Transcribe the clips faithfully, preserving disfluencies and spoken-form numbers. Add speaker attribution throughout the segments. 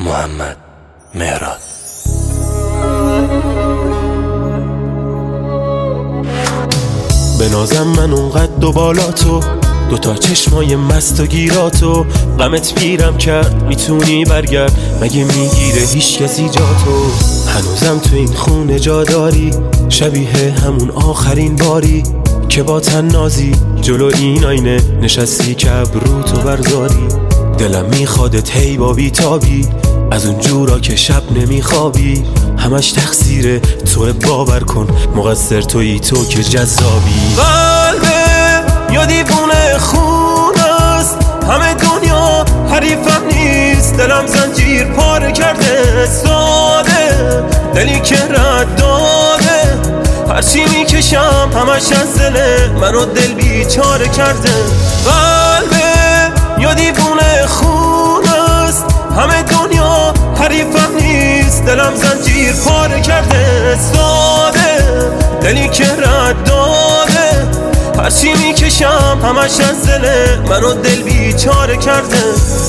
Speaker 1: محمد مهراد.
Speaker 2: بنازم من اونقد و بالا تو، دوتا چشمای مست و گیراتو، غمت پیرم کرد میتونی برگرد، مگه میگیره هیچ کسی جا تو؟ هنوزم تو این خونه جا داری، شبیه همون آخرین باری که با تنازی جلو این آینه نشستی که ابروتو برزاری. دلم میخوادت هی با بیتابی، از اون جورا که شب نمیخوابی، همش تقصیر تو، باور کن مقصر تویی تو که جذابی. قلبه یا دیوونه خون است، همه دنیا حریفم نیست، دلم زنجیر پاره کرده، ساده دلی که رد داده، هرچی میکشم همش از دل منو دل بیچاره کرده. قلبه یا دیوونه خون است، همه دنیا حریفم نیست، دلم زنجیر پاره کرده، ساده دلی که رد داده، هرچی میکشم همش از دل منو دل بیچاره کرده.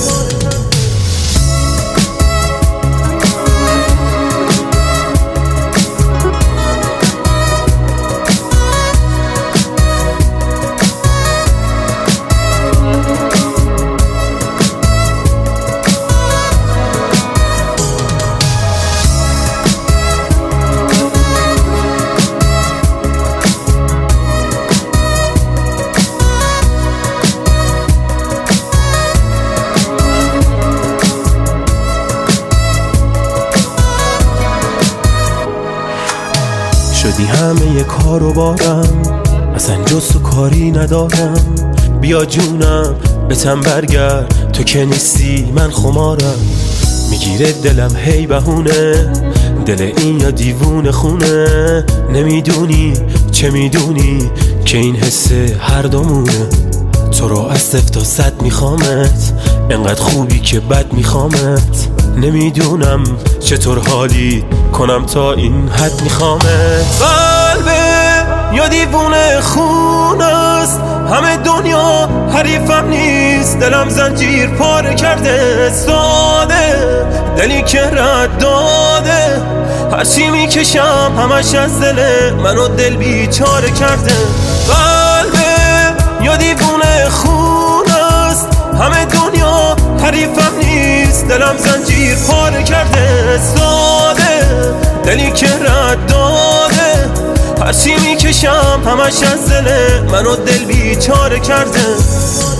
Speaker 2: شدی همه یه کارو بارم، اصلا جز تو کاری ندارم، بیا جونم بتم برگرد، تو که نیستی من خمارم. میگیره دلم هی بهونه، دل این یا دیوونه خونه، نمیدونی چه میدونی که این حسه هر دومونه. تو رو از صفر تا صد میخوامت، انقدر خوبی که بد میخوامت، نمیدونم چطور حالی کنم تا این حد میخوامت. قلبه یا دیوونه خون است، همه دنیا حریفم نیست، دلم زنجیر پاره کرده، ساده دلی که رد داده، هرچی میکشم همش از دل منو دل بیچاره کرده. قلبه یا دیوونه خون است، همه دنیا حریفم نیست، دلم زنجیر پاره کرده، ساده دلی که رد داده، هرچی میکشم همش از دل منو دل بیچاره کرده.